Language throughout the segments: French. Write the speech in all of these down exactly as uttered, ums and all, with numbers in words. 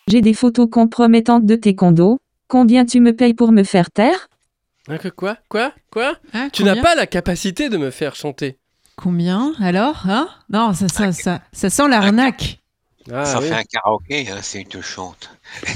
J'ai des photos compromettantes de tes condos. Combien tu me payes pour me faire taire ? Hein, que quoi Quoi Quoi Hein, Tu combien n'as pas la capacité de me faire chanter. Combien alors hein Non, ça, ça, ça, ça sent l'arnaque. Ah, Ça oui. fait un karaoké, hein, c'est une te chante.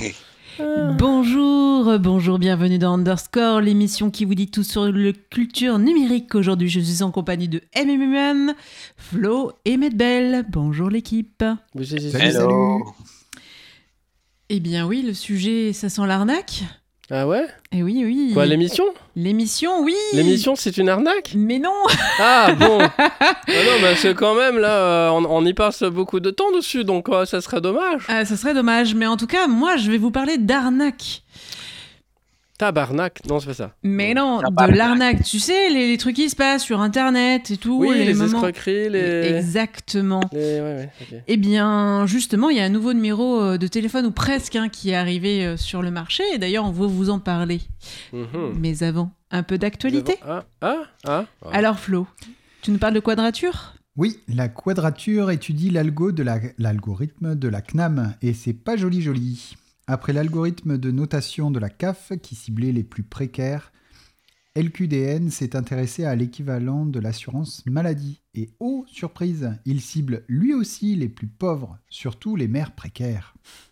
Bonjour, bonjour, bienvenue dans Underscore, l'émission qui vous dit tout sur le culture numérique. Aujourd'hui, je suis en compagnie de M M M, Flo et Medbel. Bonjour l'équipe. Oui, j'ai- j'ai- Salut, Hello. Eh bien oui, le sujet, ça sent l'arnaque. Ah ouais Eh oui, oui. Quoi, l'émission L'émission, oui. L'émission, c'est une arnaque Mais non. Ah bon Ah non, mais c'est quand même, là, euh, on, on y passe beaucoup de temps dessus, donc euh, ça serait dommage. Ah, ça serait dommage, mais en tout cas, moi, je vais vous parler d'arnaque. Tabarnak. Non, c'est pas ça. Mais non, de Tabarnak. l'arnaque. Tu sais, les, les trucs qui se passent sur Internet et tout. Oui, les, moments- escroqueries, les... Exactement. les... Ouais, ouais, ok. Eh bien, justement, il y a un nouveau numéro euh, de téléphone, ou presque, hein, qui est arrivé euh, sur le marché. Et d'ailleurs, on veut vous en parler. Mhm. Mais avant, un peu d'actualité. Ah, ah, ah. ah. Alors, Flo, tu nous parles de quadrature ? Oui, la quadrature étudie l'algo de la, l'algorithme de la C N A M et c'est pas joli joli. Après l'algorithme de notation de la C A F qui ciblait les plus précaires, L Q D N s'est intéressé à l'équivalent de l'assurance maladie. Et oh, surprise, il cible lui aussi les plus pauvres, surtout les mères précaires.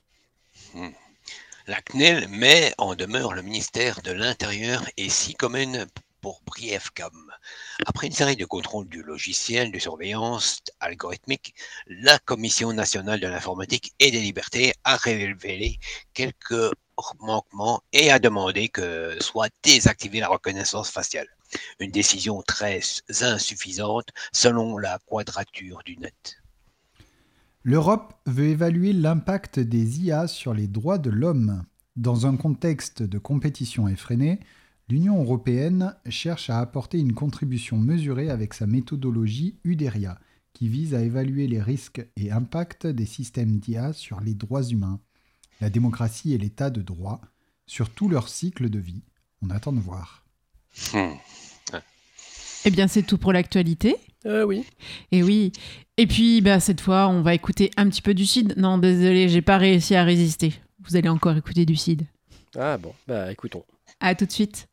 La C N E L met en demeure le ministère de l'Intérieur et six communes pour Briefcom. Après une série de contrôles du logiciel de surveillance algorithmique, la Commission nationale de l'informatique et des libertés a révélé quelques manquements et a demandé que soit désactivée la reconnaissance faciale. Une décision très insuffisante selon la quadrature du net. L'Europe veut évaluer l'impact des I A sur les droits de l'homme. Dans un contexte de compétition effrénée, l'Union européenne cherche à apporter une contribution mesurée avec sa méthodologie UDERIA, qui vise à évaluer les risques et impacts des systèmes d'I A sur les droits humains, la démocratie et l'état de droit, sur tout leur cycle de vie. On attend de voir. Hmm. Eh bien, c'est tout pour l'actualité. Euh, oui. Et oui. Et puis, bah, cette fois, on va écouter un petit peu du Cid. Non, désolé, j'ai pas réussi à résister. Vous allez encore écouter du Cid. Ah bon, bah écoutons. À tout de suite.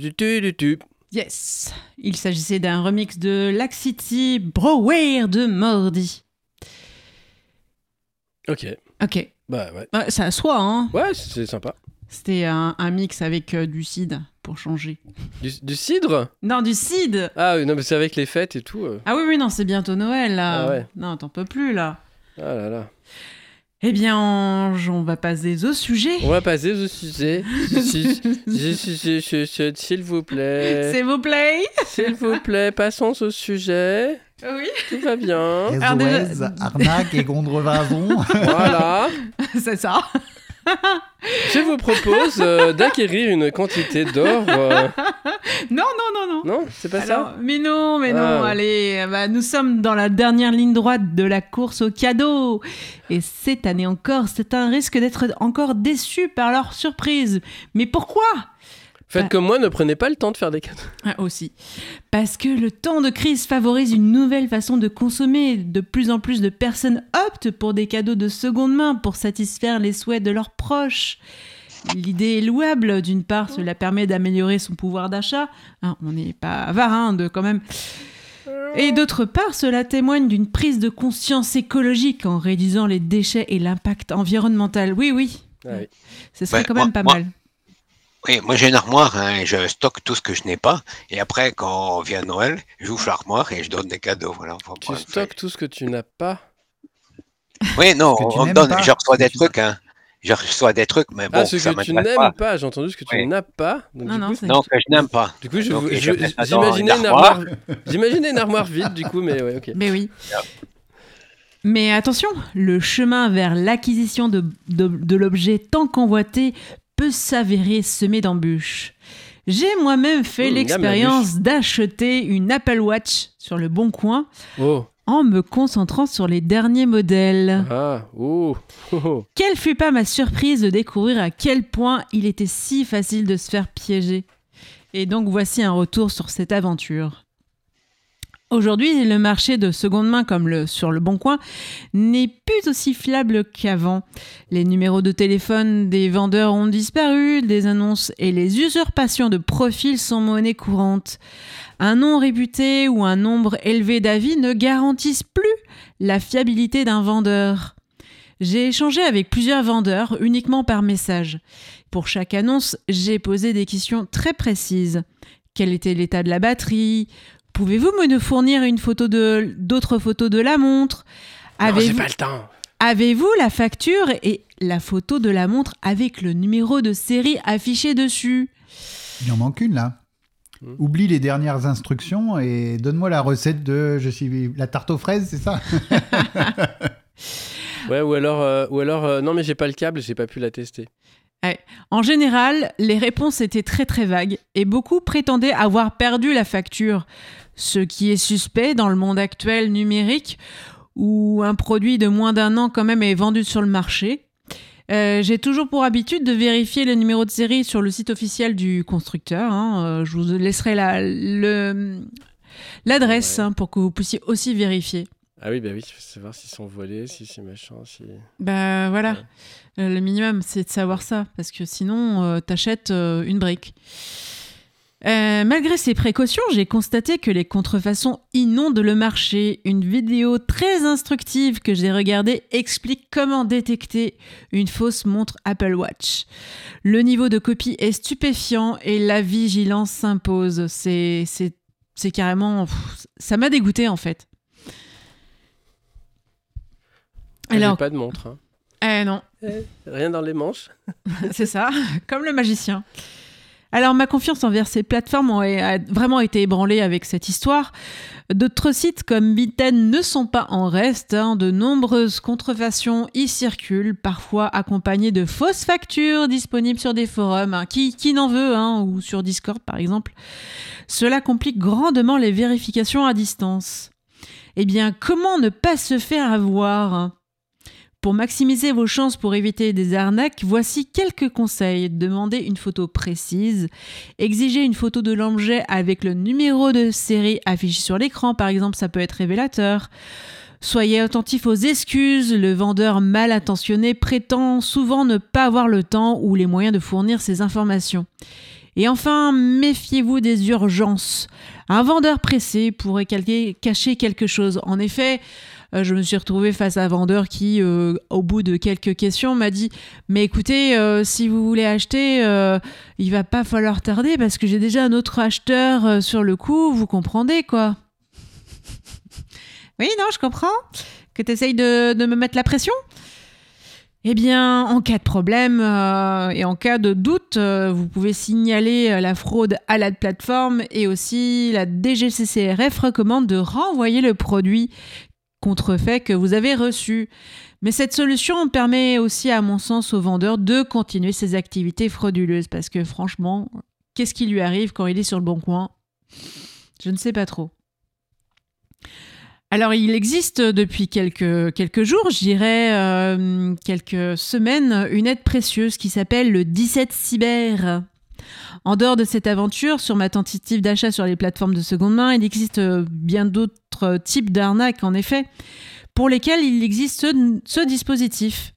du tu du tu. Yes. Il s'agissait d'un remix de Laxity Broware de Mordi. Ok. Ok. Bah ouais. Ouais, ça soit, hein. Ouais, c'est sympa. C'était un, un mix avec euh, du cidre pour changer. Du, du cidre? Non, du cidre. Ah oui, non, mais c'est avec les fêtes et tout. euh. Ah oui, oui, non, c'est bientôt Noël, là. Ah ouais. Non, t'en peux plus, là. Ah là là. Eh bien, Ange, on va passer au sujet. On va passer au sujet. Si- si- si- si- si- si- si- S'il vous plaît. S'il vous plaît. S'il vous plaît, passons au sujet. Oui. Tout va bien. Alors déjà- S O S, arnaque et contrefaçon. Voilà. C'est ça. Je vous propose euh, d'acquérir une quantité d'or. euh, Non, non, non, non. Non, c'est pas Alors, ça. mais non, mais non, Ah. allez, bah, nous sommes dans la dernière ligne droite de la course au cadeau. Et cette année encore, c'est un risque d'être encore déçu par leur surprise. Mais pourquoi ? Faites Bah. comme moi, ne prenez pas le temps de faire des cadeaux. Ah, aussi. Parce que le temps de crise favorise une nouvelle façon de consommer. De plus en plus de personnes optent pour des cadeaux de seconde main pour satisfaire les souhaits de leurs proches. L'idée est louable. D'une part, cela permet d'améliorer son pouvoir d'achat. Hein, on n'est pas avare, hein, de quand même. Et d'autre part, cela témoigne d'une prise de conscience écologique en réduisant les déchets et l'impact environnemental. Oui, oui, Ah oui. ce serait Ouais, quand moi- même pas moi- mal. Oui, moi j'ai une armoire, hein, et je stocke tout ce que je n'ai pas. Et après, quand vient Noël, j'ouvre l'armoire et je donne des cadeaux. Voilà. Faut Tu prendre- stockes tout ce que tu n'as pas. Oui, non, Que tu on me n'aimes donne, pas. je reçois Que des tu- trucs, hein. Je reçois des trucs, mais bon, ah, ce ça que tu m'intéresse n'aimes pas. pas. J'ai entendu ce que tu Oui. n'as pas. Donc, Non, du non, coup, c'est- Non, que je n'aime pas. du coup, je, Donc, je- et je mets ça dans j'imaginais une une armoire. armoire. J'imaginais une armoire vide, du coup, mais ouais, ok. Mais oui. Mais attention, le chemin vers l'acquisition de, de, de l'objet tant convoité peut s'avérer semé d'embûches. J'ai moi-même fait Mmh, l'expérience d'acheter une Apple Watch sur le Bon Coin Oh. en me concentrant sur les derniers modèles. Ah. Oh. Oh, oh. Quelle fut pas ma surprise de découvrir à quel point il était si facile de se faire piéger. Et donc voici un retour sur cette aventure. Aujourd'hui, le marché de seconde main comme le, sur le Bon Coin n'est plus aussi fiable qu'avant. Les numéros de téléphone des vendeurs ont disparu, des annonces et les usurpations de profils sont monnaie courante. Un nom réputé ou un nombre élevé d'avis ne garantissent plus la fiabilité d'un vendeur. J'ai échangé avec plusieurs vendeurs uniquement par message. Pour chaque annonce, j'ai posé des questions très précises. Quel était l'état de la batterie ? Pouvez-vous me fournir une photo de, d'autres photos de la montre ? Non, j'ai Avez-vous, pas le temps. avez-vous la facture et la photo de la montre avec le numéro de série affiché dessus ? Il en manque une là. Hmm. Oublie les dernières instructions et donne-moi la recette de je suis la tarte aux fraises, c'est ça? Ouais, ou alors, euh, ou alors euh, non, mais j'ai pas le câble, j'ai pas pu la tester. En général, les réponses étaient très très vagues et beaucoup prétendaient avoir perdu la facture, ce qui est suspect dans le monde actuel numérique où un produit de moins d'un an quand même est vendu sur le marché. Euh, j'ai toujours pour habitude de vérifier le numéro de série sur le site officiel du constructeur. Hein. Euh, je vous laisserai la, le, l'adresse Ouais. hein, pour que vous puissiez aussi vérifier. Ah oui, bah oui, faut savoir s'ils sont volés, si c'est machin, si. Bah voilà, Ouais. Euh, le minimum c'est de savoir ça, parce que sinon euh, t'achètes euh, une brique. Euh, malgré ces précautions, j'ai constaté que les contrefaçons inondent le marché. Une vidéo très instructive que j'ai regardée explique comment détecter une fausse montre Apple Watch. Le niveau de copie est stupéfiant et la vigilance s'impose. C'est, c'est, c'est carrément... pff, ça m'a dégoûté en fait. Ah, Alors, j'ai pas de montre. Hein. eh non, Rien dans les manches. c'est ça, comme le magicien. Alors, ma confiance envers ces plateformes a vraiment été ébranlée avec cette histoire. D'autres sites comme Bitten ne sont pas en reste. Hein. De nombreuses contrefaçons y circulent, parfois accompagnées de fausses factures disponibles sur des forums. Hein. Qui, qui n'en veut, hein, ou sur Discord par exemple. Cela complique grandement les vérifications à distance. Eh bien, comment ne pas se faire avoir ? Pour maximiser vos chances pour éviter des arnaques, voici quelques conseils. Demandez une photo précise. Exigez une photo de l'objet avec le numéro de série affiché sur l'écran, par exemple, ça peut être révélateur. Soyez attentif aux excuses. Le vendeur mal intentionné prétend souvent ne pas avoir le temps ou les moyens de fournir ces informations. Et enfin, méfiez-vous des urgences. Un vendeur pressé pourrait cacher quelque chose. En effet, euh, je me suis retrouvée face à un vendeur qui, euh, au bout de quelques questions, m'a dit « Mais écoutez, euh, si vous voulez acheter, euh, il va pas falloir tarder parce que j'ai déjà un autre acheteur euh, sur le coup, vous comprenez quoi ?» Oui, non, je comprends que tu essayes de, de me mettre la pression. Eh bien, en cas de problème euh, et en cas de doute, euh, vous pouvez signaler la fraude à la plateforme et aussi la D G C C R F recommande de renvoyer le produit contrefait que vous avez reçu. Mais cette solution permet aussi, à mon sens, au vendeur de continuer ses activités frauduleuses parce que franchement, qu'est-ce qui lui arrive quand il est sur le bon coin ? Je ne sais pas trop. Alors, il existe depuis quelques, quelques jours, je dirais euh, quelques semaines, une aide précieuse qui s'appelle le dix-sept Cyber. En dehors de cette aventure, sur ma tentative d'achat sur les plateformes de seconde main, il existe bien d'autres types d'arnaques, en effet, pour lesquels il existe ce, ce dispositif.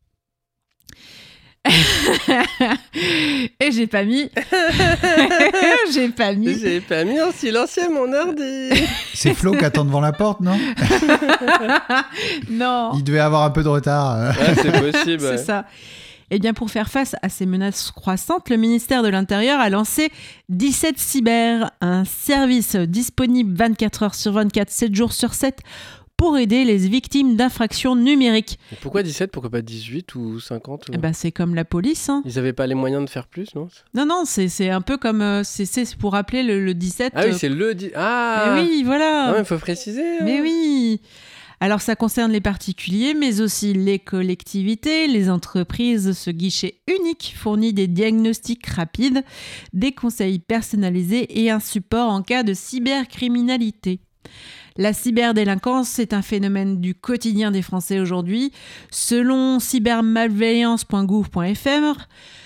Et j'ai pas mis j'ai pas mis j'ai pas mis en silencieux mon ordi. C'est Flo qui attend devant la porte, non? Non, il devait avoir un peu de retard. Ouais, c'est possible. c'est ouais. ça. Eh bien, pour faire face à ces menaces croissantes, le ministère de l'Intérieur a lancé dix-sept Cyber, un service disponible vingt-quatre heures sur vingt-quatre, sept jours sur sept, pour aider les victimes d'infractions numériques. Et pourquoi dix-sept, pourquoi pas dix-huit ou cinquante ou... Eh ben, c'est comme la police. Hein. Ils avaient pas les moyens de faire plus, non? Non, non, c'est, c'est un peu comme... Euh, c'est, c'est pour rappeler le, le dix-sept. Ah oui, euh, c'est le... Di... Ah mais oui, voilà. Ah, mais faut préciser. Hein. Mais oui. Alors, ça concerne les particuliers, mais aussi les collectivités, les entreprises. Ce guichet unique fournit des diagnostics rapides, des conseils personnalisés et un support en cas de cybercriminalité. La cyberdélinquance, c'est un phénomène du quotidien des Français aujourd'hui. Selon cybermalveillance point gouv point f r,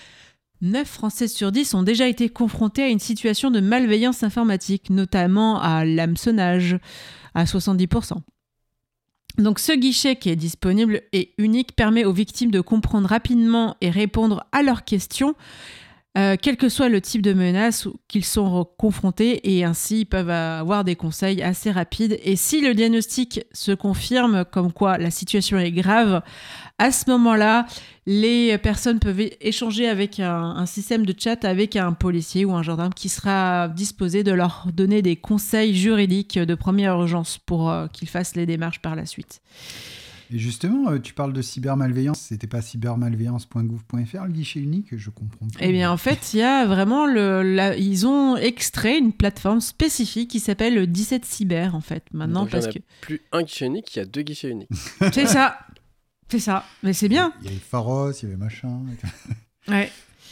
neuf Français sur dix ont déjà été confrontés à une situation de malveillance informatique, notamment à l'hameçonnage, à soixante-dix pour cent. Donc ce guichet qui est disponible et unique permet aux victimes de comprendre rapidement et répondre à leurs questions, Euh, quel que soit le type de menace qu'ils sont confrontés, et ainsi ils peuvent avoir des conseils assez rapides. Et si le diagnostic se confirme comme quoi la situation est grave, à ce moment-là, les personnes peuvent échanger avec un, un système de chat avec un policier ou un gendarme qui sera disposé de leur donner des conseils juridiques de première urgence pour euh, qu'ils fassent les démarches par la suite. Et justement, euh, tu parles de cybermalveillance, c'était pas cybermalveillance point gouv point f r le guichet unique, je comprends pas. Eh bien, en fait, il y a vraiment le, la, ils ont extrait une plateforme spécifique qui s'appelle le dix-sept Cyber, en fait, maintenant. Donc, il y en parce a que plus un guichet unique, il y a deux guichets uniques. c'est ça, c'est ça, mais c'est bien. Il y avait Pharos, il y avait machin. Ouais.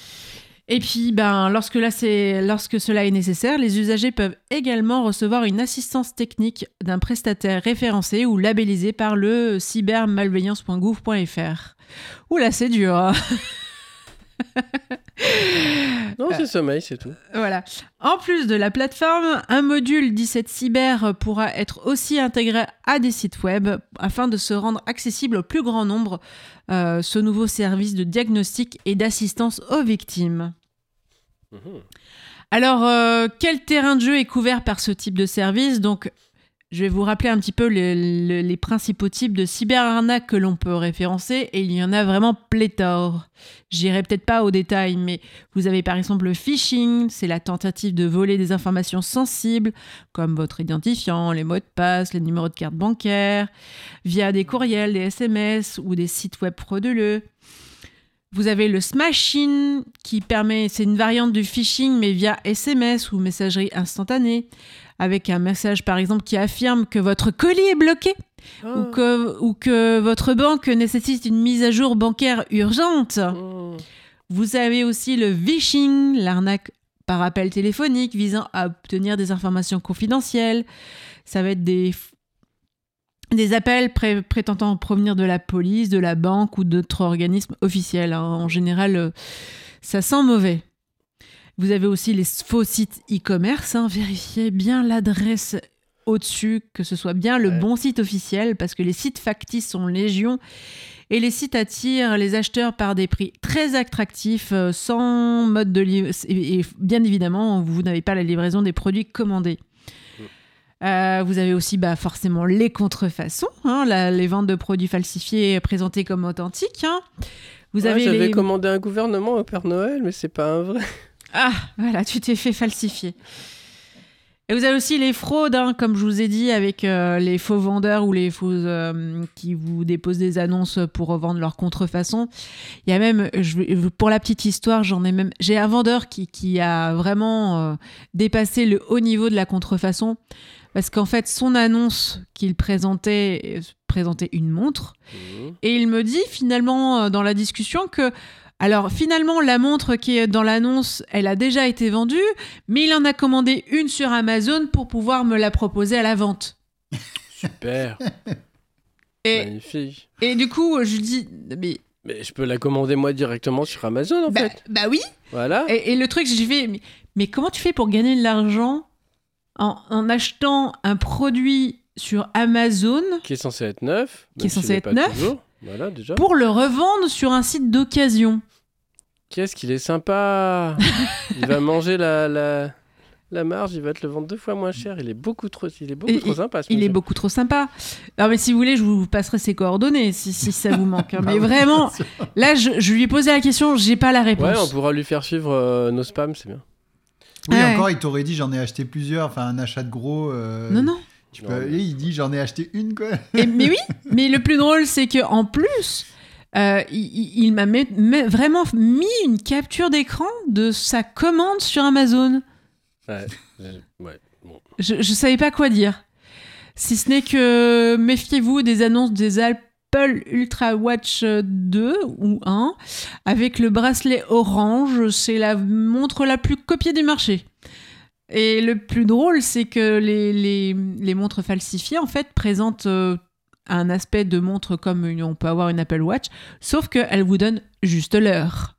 Et puis, ben, lorsque, là, c'est, lorsque cela est nécessaire, les usagers peuvent également recevoir une assistance technique d'un prestataire référencé ou labellisé par le cybermalveillance point gouv point f r. Oula, c'est dur. Hein. Non, c'est sommeil, c'est tout. Voilà. En plus de la plateforme, un module dix-sept Cyber pourra être aussi intégré à des sites web afin de se rendre accessible au plus grand nombre. Euh, ce nouveau service de diagnostic et d'assistance aux victimes. Mmh. Alors, euh, quel terrain de jeu est couvert par ce type de service ? Donc, je vais vous rappeler un petit peu les, les, les principaux types de cyberarnaques que l'on peut référencer, et il y en a vraiment pléthore. J'irai peut-être pas au détail, mais vous avez par exemple le phishing, c'est la tentative de voler des informations sensibles, comme votre identifiant, les mots de passe, les numéros de carte bancaire, via des courriels, des S M S ou des sites web frauduleux. Vous avez le smashing, qui permet, c'est une variante du phishing, mais via S M S ou messagerie instantanée, avec un message par exemple qui affirme que votre colis est bloqué oh. ou, que, ou que votre banque nécessite une mise à jour bancaire urgente. Oh. Vous avez aussi le vishing, l'arnaque par appel téléphonique visant à obtenir des informations confidentielles. Ça va être des, des appels pré- prétendant provenir de la police, de la banque ou d'autres organismes officiels. Hein. En général, ça sent mauvais. Vous avez aussi les faux sites e-commerce. Hein. Vérifiez bien l'adresse au-dessus, que ce soit bien le Ouais. bon site officiel, parce que les sites factices sont légion, et les sites attirent les acheteurs par des prix très attractifs, euh, sans mode de livraison, et, et bien évidemment, vous n'avez pas la livraison des produits commandés. Euh, vous avez aussi bah, forcément les contrefaçons, hein, la- les ventes de produits falsifiés présentés comme authentiques. Hein. Vous Ouais, avez j'avais les... commandé un gouvernement au Père Noël, mais c'est pas un vrai. Ah, voilà, tu t'es fait falsifier. Et vous avez aussi les fraudes, hein, comme je vous ai dit, avec euh, les faux vendeurs ou les faux euh, qui vous déposent des annonces pour revendre leurs contrefaçons. Il y a même, je, vais- pour la petite histoire, j'en ai même, j'ai un vendeur qui, qui a vraiment euh, dépassé le haut niveau de la contrefaçon, parce qu'en fait, son annonce qu'il présentait euh, présentait une montre, Mmh. et il me dit finalement euh, dans la discussion que alors finalement la montre qui est dans l'annonce, elle a déjà été vendue, mais il en a commandé une sur Amazon pour pouvoir me la proposer à la vente. Super, Et, magnifique. et du coup, je lui dis mais Mais je peux la commander moi directement sur Amazon en bah, fait. bah oui. Voilà. Et, et le truc, j'ai fait mais, mais comment tu fais pour gagner de l'argent en, en achetant un produit sur Amazon Qui est censé être neuf. Qui est même s'il censé l'est être pas neuf. toujours. Voilà déjà. pour le revendre sur un site d'occasion? Qu'est-ce qu'il est sympa. Il va manger la, la, la marge, il va te le vendre deux fois moins cher. Il est beaucoup trop, il est beaucoup Et- trop sympa ce Il est monsieur. beaucoup trop sympa. Alors, mais si vous voulez, je vous passerai ses coordonnées si, si ça vous manque. hein. Bah Mais oui, vraiment, bien sûr. là, je, je lui ai posé la question, j'ai pas la Ouais, on réponse. pourra lui faire suivre euh, nos spams, c'est bien. Oui, Ouais. encore, il t'aurait dit j'en ai acheté plusieurs, enfin un achat de gros. euh, Non, non. Tu Non, peux... mais- et il dit j'en ai acheté une quoi. Et- mais oui, mais le plus drôle, c'est que en plus, euh, il, il- il m'a met- met- vraiment mis une capture d'écran de sa commande sur Amazon. Ouais. je- ouais. Bon. Je, je savais pas quoi dire. Si ce n'est que méfiez-vous des annonces des Apple Ultra Watch deux ou un avec le bracelet orange. C'est la montre la plus copiée du marché. Et le plus drôle, c'est que les, les, les montres falsifiées, en fait, présentent euh, un aspect de montre comme une- on peut avoir une Apple Watch, sauf qu'elles vous donnent juste l'heure.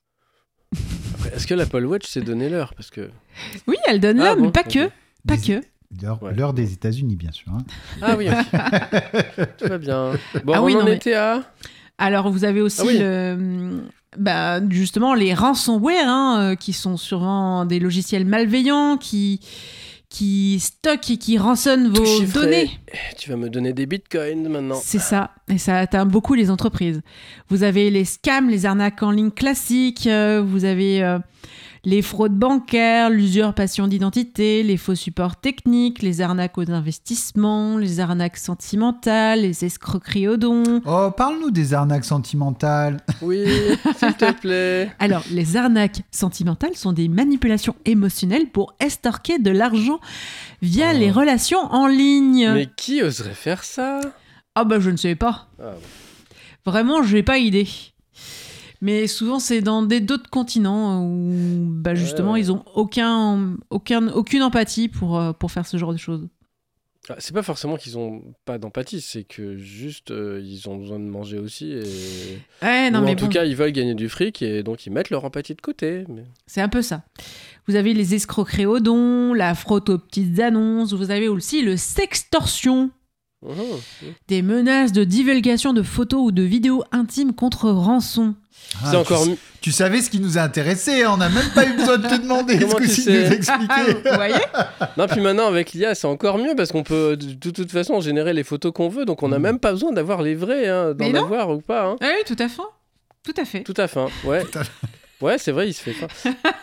Après, est-ce que l'Apple Watch s'est donné l'heure? Parce que. Oui, elles donnent Ah l'heure, bon, mais pas ok. que. Pas Des- que. L'heure Ouais. l'heure des États-Unis, bien sûr. hein. Ah oui, ok. Tout va bien. Bon, Ah on oui, en non, mais- était à. Alors, vous avez aussi Ah oui. le, bah, justement les ransomware, hein, euh, qui sont souvent des logiciels malveillants qui, qui stockent et qui rançonnent Tout vos chiffré. données. Tu vas me donner des bitcoins maintenant. C'est ça, et ça atteint beaucoup les entreprises. Vous avez les scams, les arnaques en ligne classiques, euh, vous avez euh, les fraudes bancaires, l'usurpation d'identité, les faux supports techniques, les arnaques aux investissements, les arnaques sentimentales, les escroqueries aux dons. Oh, parle-nous des arnaques sentimentales. Oui, s'il te plaît. Alors, les arnaques sentimentales sont des manipulations émotionnelles pour estorquer de l'argent via Oh. les relations en ligne. Mais qui oserait faire ça? Ah bah je ne sais pas. Ah, bon. Vraiment, je n'ai pas idée. Mais souvent, c'est dans des d'autres continents où bah, justement, Ouais, ouais. ils ont aucun, aucun, aucune empathie pour, euh, pour faire ce genre de choses. Ah, c'est pas forcément qu'ils ont pas d'empathie, c'est que juste euh, ils ont besoin de manger aussi. Et... Ouais, non, Ou mais en bon, tout cas, ils veulent gagner du fric et donc ils mettent leur empathie de côté. Mais... c'est un peu ça. Vous avez les escroqueries aux dons, la fraude aux petites annonces, vous avez aussi le sextorsion. Mhm, mhm. Des menaces de divulgation de photos ou de vidéos intimes contre rançon. Ah, C'est encore tu, mieux. tu savais ce qui nous a intéressés, on n'a même pas eu besoin de te demander ce Comment que tu tu sais nous expliquer. Vous voyez? Non, puis maintenant avec l'I A, c'est encore mieux parce qu'on peut de, de toute façon générer les photos qu'on veut, donc on n'a Mhm. même pas besoin d'avoir les vrais, hein, d'en Mais non. avoir ou pas. Hein. Ah oui, tout à fait. Tout à fait. Tout à fait. Ouais. Tout à fait. Ouais, c'est vrai, il se fait pas.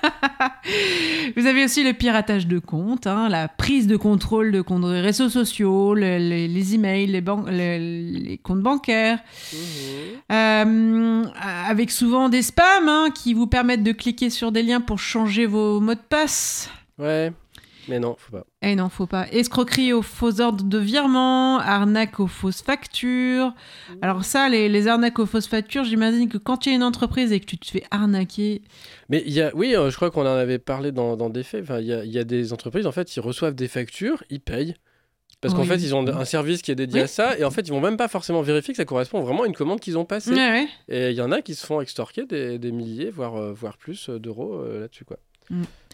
Vous avez aussi le piratage de comptes, hein, la prise de contrôle de comptes de réseaux sociaux, le- les, les emails, les, ban- le- les comptes bancaires, Mhm. euh, avec souvent des spams hein, qui vous permettent de cliquer sur des liens pour changer vos mots de passe. Ouais, mais non, faut pas. Eh non, faut pas. Escroquerie aux faux ordres de virement, arnaque aux fausses factures. Alors ça, les, les arnaques aux fausses factures, j'imagine que quand tu es une entreprise et que tu te fais arnaquer... Mais il y a, oui, euh, je crois qu'on en avait parlé dans, dans des faits. Enfin, il y a, il y a des entreprises, en fait, ils reçoivent des factures, ils payent. Parce qu'en Oui. fait, ils ont un service qui est dédié Oui. à ça, et en fait, ils vont même pas forcément vérifier que ça correspond vraiment à une commande qu'ils ont passée. Ouais, ouais. Et il y en a qui se font extorquer des, des milliers, voire, euh, voire plus euh, d'euros euh, là-dessus, quoi.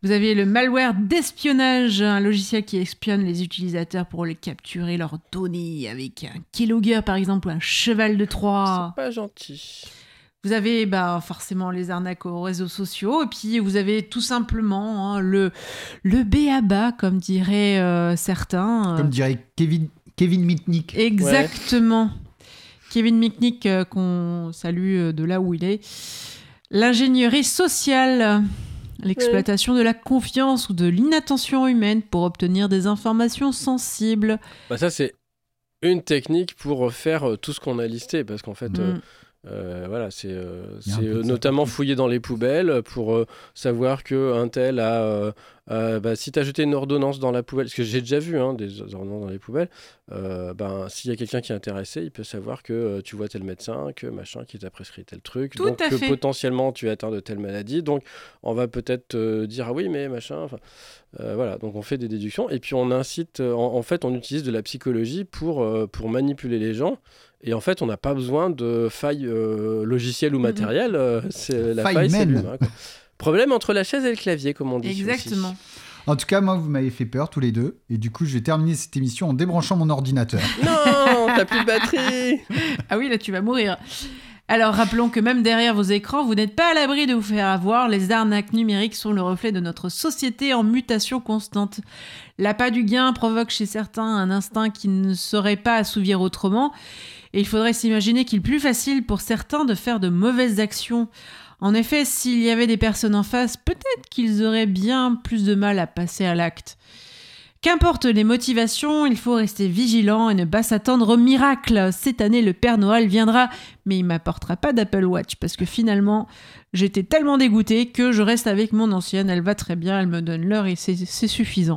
Vous avez le malware d'espionnage, un logiciel qui espionne les utilisateurs pour les capturer leurs données avec un keylogger par exemple ou un cheval de Troie. C'est pas gentil. Vous avez bah, forcément les arnaques aux réseaux sociaux et puis vous avez tout simplement hein, le, le B A B A comme diraient euh, certains. Comme dirait Kevin, Kevin Mitnick. Exactement. Ouais. Kevin Mitnick euh, qu'on salue euh, de là où il est. L'ingénierie sociale. L'exploitation ouais. de la confiance ou de l'inattention humaine pour obtenir des informations sensibles. Bah ça, c'est une technique pour faire tout ce qu'on a listé. Parce qu'en fait, mm. euh, euh, voilà, c'est, euh, c'est euh, notamment fouiller dans les poubelles pour euh, savoir qu'un tel a... Euh, euh, bah, si tu as jeté une ordonnance dans la poubelle, parce que j'ai déjà vu hein, des ordonnances dans les poubelles, euh, ben, s'il y a quelqu'un qui est intéressé, il peut savoir que euh, tu vois tel médecin, que machin, qui t'a prescrit tel truc, Tout donc à que fait. potentiellement tu es atteint de telle maladie, donc on va peut-être te dire ah oui mais machin, enfin euh, voilà, donc on fait des déductions et puis on incite, en, en fait on utilise de la psychologie pour, euh, pour manipuler les gens. Et en fait, on n'a pas besoin de failles euh, logicielles ou matérielles. Euh, c'est, la faille, faille c'est l'humain. Quoi. Problème entre la chaise et le clavier, comme on dit. Exactement. Aussi. En tout cas, moi, vous m'avez fait peur tous les deux. Et du coup, je vais terminer cette émission en débranchant mon ordinateur. Non, t'as plus de batterie. Ah oui, là, tu vas mourir. Alors, rappelons que même derrière vos écrans, vous n'êtes pas à l'abri de vous faire avoir. Les arnaques numériques sont le reflet de notre société en mutation constante. L'appât du gain provoque chez certains un instinct qui ne saurait pas assouvir autrement. Et il faudrait s'imaginer qu'il est plus facile pour certains de faire de mauvaises actions. En effet, s'il y avait des personnes en face, peut-être qu'ils auraient bien plus de mal à passer à l'acte. Qu'importe les motivations, il faut rester vigilant et ne pas s'attendre au miracle. Cette année, le Père Noël viendra, mais il ne m'apportera pas d'Apple Watch parce que finalement, j'étais tellement dégoûtée que je reste avec mon ancienne. Elle va très bien, elle me donne l'heure et c'est, c'est suffisant.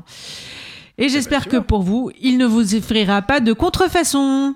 Et j'espère bah, que pour vous, il ne vous offrira pas de contrefaçon.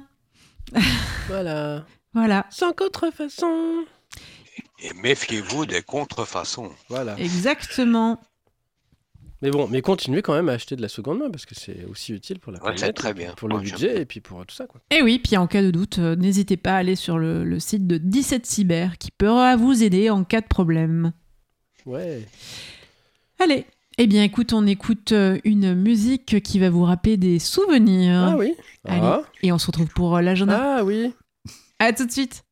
Voilà. Voilà. Sans contrefaçon. Et méfiez-vous des contrefaçons. Voilà. Exactement. Mais bon, mais continuez quand même à acheter de la seconde main parce que c'est aussi utile pour la ouais, planète, très bien. pour le ouais, budget et puis pour tout ça, quoi. Et oui, puis en cas de doute, euh, n'hésitez pas à aller sur le, le site de dix-sept Cyber qui pourra vous aider en cas de problème. Ouais. Allez. Eh bien, écoute, on écoute une musique qui va vous rappeler des souvenirs. Ah oui. Allez. Ah. Et on se retrouve pour l'agenda. Ah oui. À tout de suite.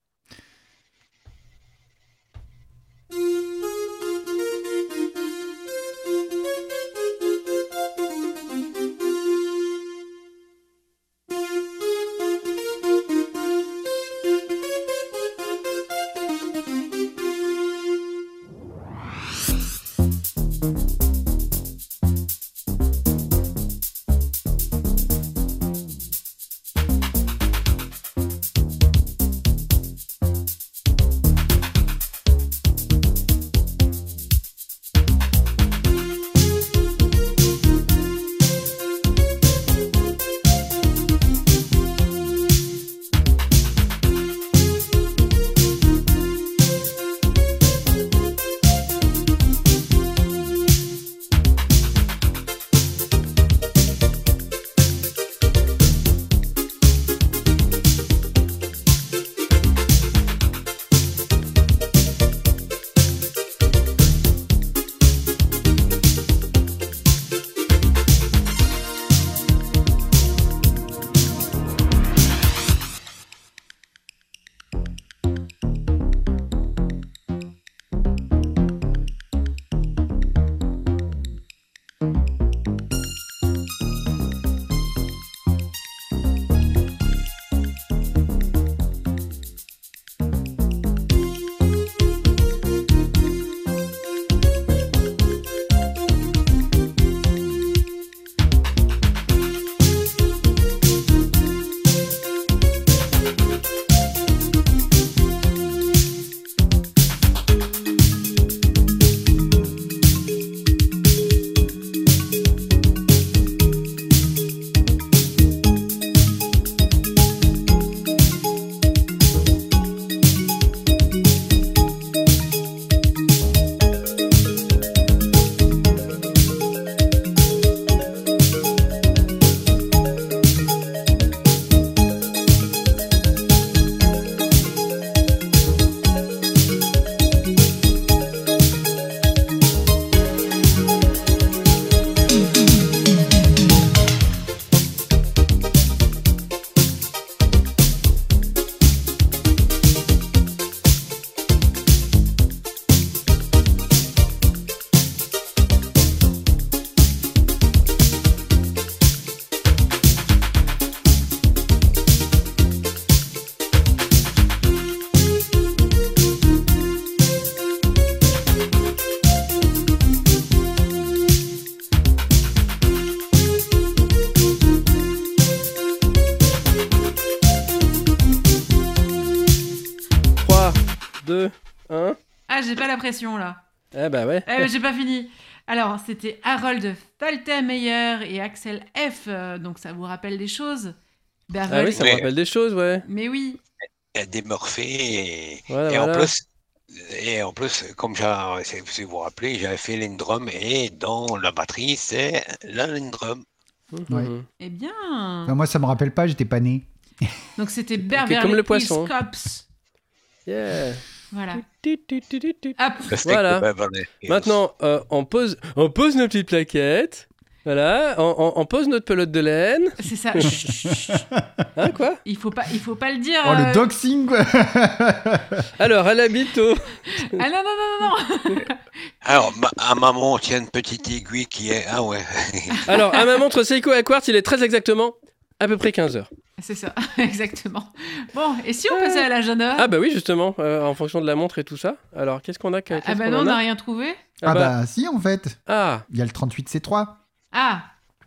deux, un. Ah, j'ai pas la pression là. Eh bah ouais. Eh, j'ai pas fini. Alors, c'était Harold Faltermeyer et Axel F. euh, donc, ça vous rappelle des choses. Beverly... Ah oui, ça me Ouais. rappelle des choses, ouais. Mais oui. Des Murphy et, Voilà, et en voilà. plus et en plus comme j'ai, si si vous vous rappelez, j'avais fait Lindrum et dans la batterie c'est la Lindrum. Ouais. Mhm. Eh bien. Enfin, moi, ça me rappelle pas, j'étais pas né. Donc, c'était comme Beverly le poisson. Hills Cops. Yeah. Voilà. Tu, tu, tu, tu, tu. Hop. Le steak Voilà. de Beverly Hills. Maintenant, euh, on, pose, on pose nos petites plaquettes. Voilà, on, on- on pose notre pelote de laine. C'est ça. Chut, chut, chut. Hein, quoi? Il faut pas, il faut pas le dire. Oh, euh, le doxing, quoi. Alors, elle habite au... Ah non, non, non, non, non. Alors ma, à maman tient une petite aiguille qui est ah ouais. Alors, à ma montre Seiko à quartz, il est très exactement à peu près quinze heures. C'est ça, exactement. Bon, et si on passait à la jeune heure Ah bah oui, justement, euh, en fonction de la montre et tout ça. Alors, qu'est-ce qu'on a qu'est-ce Ah bah qu'on non, en on a n'a rien trouvé. Ah bah si, en fait. Ah, Il y a le trente-huit C trois. Ah,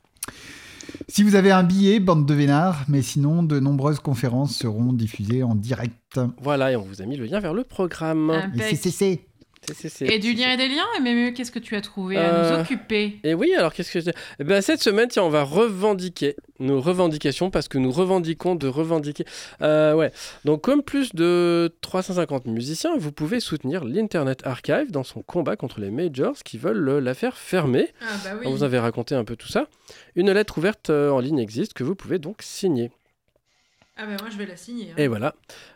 Si vous avez un billet, bande de vénards, mais sinon, de nombreuses conférences seront diffusées en direct. voilà, et on vous a mis le lien vers le programme. Impec. Et c'est, c'est, c'est. C'est- c'est- c'est- Et du lien et des liens, mais mieux, qu'est-ce que tu as trouvé à nous Euh, occuper? Et oui, alors qu'est-ce que je dis Eh ben, cette semaine, tiens, on va revendiquer nos revendications parce que nous revendiquons de revendiquer. Euh, ouais. Donc, comme plus de trois cent cinquante musiciens, vous pouvez soutenir l'Internet Archive dans son combat contre les majors qui veulent euh, la faire fermer. Ah bah oui. On vous avait raconté un peu tout ça. Une lettre ouverte euh, en ligne existe que vous pouvez donc signer. Ah bah moi je vais la signer. hein. Et voilà.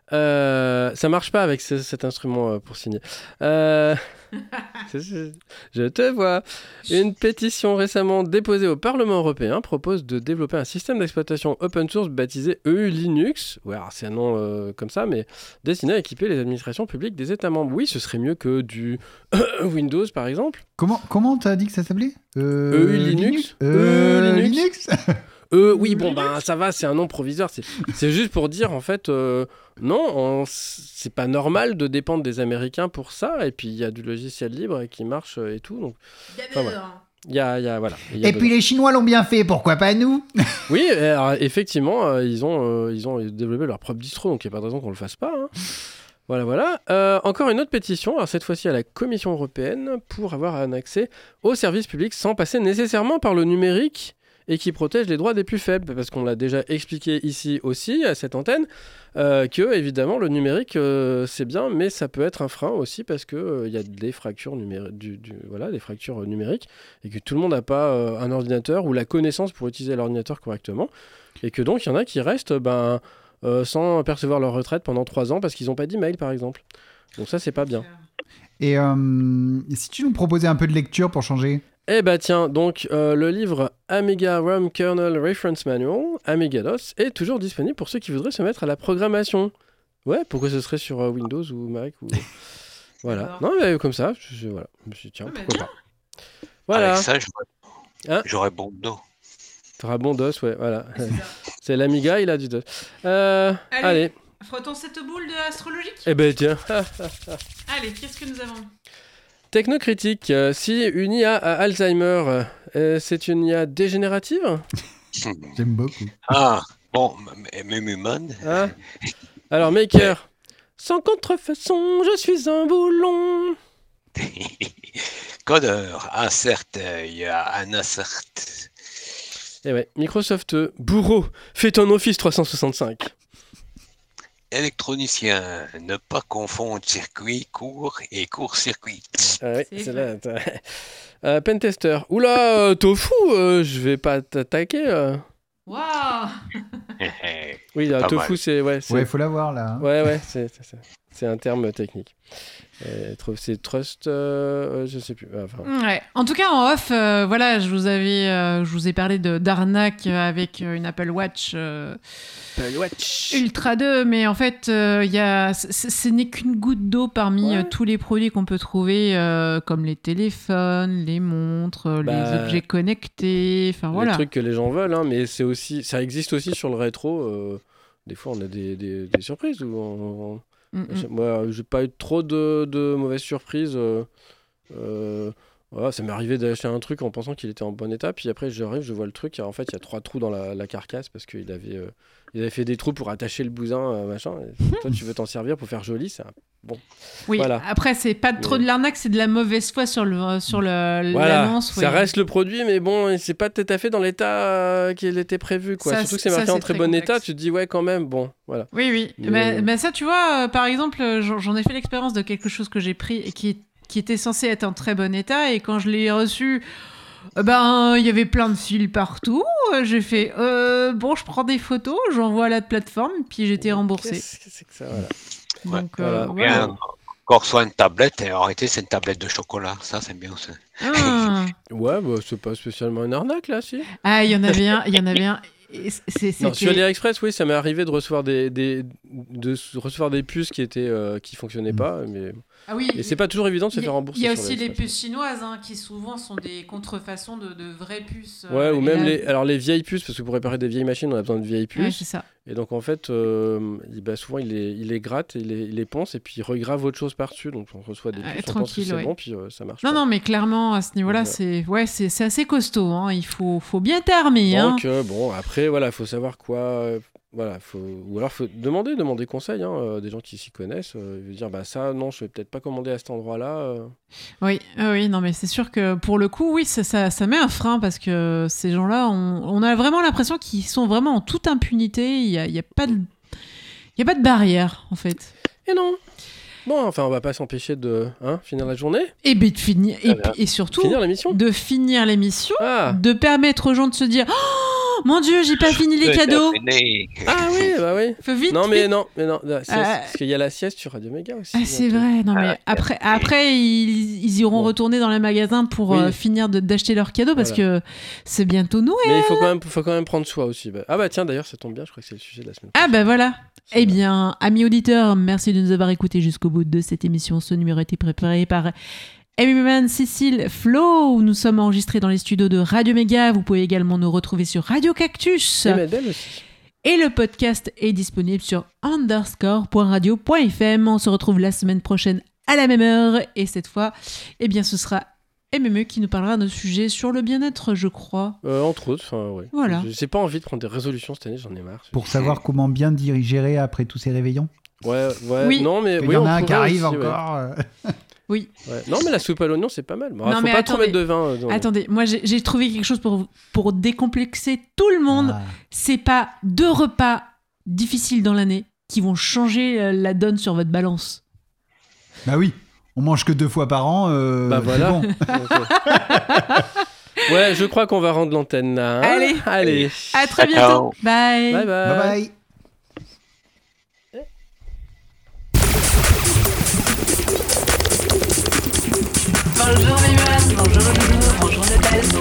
Euh, ça marche pas avec ce- cet instrument euh, pour signer. Euh, c'est- c'est- je te vois. Une pétition récemment déposée au Parlement européen propose de développer un système d'exploitation open source baptisé E U Linux. Ouais, alors c'est un nom euh, comme ça, mais destiné à équiper les administrations publiques des États membres. Oui, ce serait mieux que du Windows, par exemple. Comment, comment t'as dit que ça s'appelait euh, E U Linux. Euh, E U Linux. Linux. Euh, oui, bon, ben ça va, c'est un nom provisoire. C'est, c'est juste pour dire, en fait, euh, non, on- c'est pas normal de dépendre des Américains pour ça. Et puis, il y a du logiciel libre et qui marche euh, et tout. Donc, enfin, voilà. il y a, il y a, voilà. il y a Et besoin. puis les Chinois l'ont bien fait, pourquoi pas nous? Oui, alors, effectivement, euh, ils, ont, euh, ils ont développé leur propre distro, donc il n'y a pas de raison qu'on le fasse pas. hein. Voilà, voilà. Euh, encore une autre pétition, alors cette fois-ci à la Commission européenne, pour avoir un accès aux services publics sans passer nécessairement par le numérique et qui protège les droits des plus faibles. Parce qu'on l'a déjà expliqué ici aussi, à cette antenne, euh, que évidemment le numérique, euh, c'est bien, mais ça peut être un frein aussi parce qu'il euh, y a des fractures, numéri- du, du- voilà, des fractures euh, numériques et que tout le monde n'a pas euh, un ordinateur ou la connaissance pour utiliser l'ordinateur correctement. Et que donc il y en a qui restent... Ben, Euh, sans percevoir leur retraite pendant trois ans parce qu'ils n'ont pas d'email par exemple. Donc ça c'est pas bien. Et euh, si tu nous proposais un peu de lecture pour changer? Eh bah tiens, donc euh, le livre Amiga ROM Kernel Reference Manual, Amiga-DOS, est toujours disponible pour ceux qui voudraient se mettre à la programmation. Ouais, pourquoi ce serait sur euh, Windows ou Mac ou... Voilà. D'accord. Non mais comme ça, je, je- voilà. Je me suis dit, tiens, Ah, bah, pourquoi pas. Voilà. Avec ça, j'aurais, Hein j'aurais bon dos. T'auras bon DOS, ouais, voilà. C'est ça. C'est l'Amiga, il a du DOS. Euh, Allez. allez. Frottons cette boule de astrologique. Eh ben tiens. Allez, qu'est-ce que nous avons? Technocritique, euh, si une I A a Alzheimer, euh, c'est une I A dégénérative? J'aime beaucoup. Ah, bon, m- même humaine. Hein Alors, Maker, sans contrefaçon, je suis un boulon. Codeur, un cercueil, un assert. Et ouais, Microsoft, euh, bourreau, fais ton Office trois cent soixante-cinq. Électronicien, ne pas confondre circuit court et court-circuit. Ah ouais, C'est c'est là. t'as- Euh, Pentester, oula, euh, tofu, euh, je vais pas t'attaquer. euh. Waouh. Oui, euh, Pas tofu, mal. c'est ouais, c'est Ouais, faut l'avoir là. hein. ouais, ouais, c'est c'est ça. C'est un terme technique. Euh, tro- c'est trust, euh, euh, je sais plus. Enfin, Ouais. En tout cas, en off, euh, voilà, je vous avais, euh, je vous ai parlé de d'arnaque avec euh, une Apple Watch euh, Ultra deux, mais en fait, euh, il y a, c- c- ce n'est qu'une goutte d'eau parmi Ouais. euh, tous les produits qu'on peut trouver, euh, comme les téléphones, les montres, euh, Bah, les objets connectés, enfin voilà. les trucs que les gens veulent, hein, mais c'est aussi, ça existe aussi sur le rétro. euh, des fois, on a des, des, des surprises. Où on- on- Mm, mm. Moi, j'ai pas eu trop de, de mauvaises surprises. euh, euh, Voilà, ça m'est arrivé d'acheter un truc en pensant qu'il était en bon état, puis après j'arrive, je vois le truc, et en fait il y a trois trous dans la, la carcasse parce qu'il avait, euh, il avait fait des trous pour attacher le bousin, euh, machin. Et toi tu veux t'en servir pour faire joli, ça. Bon. Oui. Voilà. Après c'est pas trop mais... de l'arnaque, c'est de la mauvaise foi sur le sur le voilà. l'annonce. Ça oui. reste le produit, mais bon, c'est pas tout à fait dans l'état euh, qu'il était prévu, quoi. Ça, Surtout que c'est marqué ça, en c'est très, très bon complexe. état, tu te dis ouais quand même, bon, voilà. Oui oui. Mais, Mais, euh... mais ça tu vois, euh, par exemple, j'en, j'en ai fait l'expérience de quelque chose que j'ai pris et qui est qui était censé être en très bon état, et quand je l'ai reçu, euh, ben il y avait plein de fils partout. J'ai fait euh, bon, je prends des photos, j'envoie à la plateforme, puis j'étais remboursé. Qu'est-ce que c'est que ça, voilà. Donc Voilà. euh, voilà. Bien, encore soit une tablette, et en réalité c'est une tablette de chocolat, ça c'est bien aussi. Ah. Ouais, bah, c'est pas spécialement une arnaque là, si. Ah, il y en avait un, il y en avait un. et c'est- Non, sur c'était- AliExpress, oui, ça m'est arrivé de recevoir des, des, de s- recevoir des puces qui étaient euh, qui fonctionnaient Mm. pas, mais Ah oui. et c'est pas toujours évident de se Il y a- faire rembourser. Il y a sur aussi les AliExpress. puces chinoises, hein, qui souvent sont des contrefaçons de, de vraies puces. Ouais, euh, ou et même là- les alors les vieilles puces, parce que pour réparer des vieilles machines, on a besoin de vieilles Ouais, puces. c'est ça. Et donc en fait, euh, il- bah, souvent il les, il les gratte, il les, il les ponce et puis il regrave autre chose par-dessus. Donc on reçoit des Ouais, puces, on pense que tranquille, c'est ouais. bon, puis euh, ça marche Non, pas. non, mais clairement, à ce niveau-là, Voilà. c'est ouais, c'est c'est assez costaud. Hein. Il faut, faut bien t'armer. Hein. Donc euh, bon, après voilà, faut savoir quoi. euh, Voilà, faut... ou alors faut demander, demander conseil, hein, euh, des gens qui s'y connaissent, euh, ils vont dire bah ça non, je vais peut-être pas commander à cet endroit-là. euh. Oui, ah oui, non, mais c'est sûr que pour le coup, oui, ça, ça, ça met un frein, parce que ces gens-là, on, on a vraiment l'impression qu'ils sont vraiment en toute impunité. Il n'y a, il y a pas de, il y a pas de barrière, en fait. Et non. Bon, enfin, on va pas s'empêcher de hein, finir la journée, Et, ben, de finir, et, bien. et surtout, finir l'émission. de finir l'émission, Ah, de permettre aux gens de se dire oh, mon Dieu, j'ai pas fini les cadeaux. ah oui, bah oui. Faut vite. Non mais vite. non, mais non, la sieste, Euh, parce qu'il y a la sieste sur Radio Méga aussi. Ah, c'est bientôt. vrai, non mais Ah, après, merci. après ils, ils iront Bon. retourner dans les magasins pour Oui. euh, finir de- d'acheter leurs cadeaux, parce que c'est bientôt Noël. Mais il faut quand même, faut quand même prendre soin aussi. Bah- Ah bah tiens, d'ailleurs, ça tombe bien, je crois que c'est le sujet de la semaine Ah prochaine. bah voilà. C'est Eh vrai. bien, amis auditeurs, merci de nous avoir écoutés jusqu'au bout de cette émission. Ce numéro a été préparé par Amy Man, Cécile, Flo. Nous sommes enregistrés dans les studios de Radio Méga. Vous pouvez également nous retrouver sur Radio Cactus. Et Medel aussi. Et le podcast est disponible sur underscore point radio point f m. On se retrouve la semaine prochaine à la même heure. Et cette fois, eh bien, ce sera M M E qui nous parlera de sujets sur le bien-être, je crois. Euh, entre autres, enfin ouais. Voilà. Je- J'ai pas envie de prendre des résolutions cette année, j'en ai marre. Pour savoir comment bien diriger après tous ces réveillons. Ouais, ouais, Oui. non mais Il oui, y en on a un qui pourrait arrive aussi, ouais. encore. euh. Oui. Ouais. Non mais la soupe à l'oignon, c'est pas mal. Bon, Non, faut mais pas trop attendez. mettre de vin. euh, dans- Attendez, moi j'ai j'ai trouvé quelque chose pour, pour décomplexer tout le monde. Ah. C'est pas deux repas difficiles dans l'année qui vont changer euh, la donne sur votre balance. Bah oui, on mange que deux fois par an. euh, Bah c'est voilà. bon. Donc, euh, ouais, je crois qu'on va rendre l'antenne là. hein. Allez. Allez. À très Ciao. bientôt. Bye. Bye bye. Bye bye. Bonjour Viviane, bonjour Loulou, bonjour Nadal.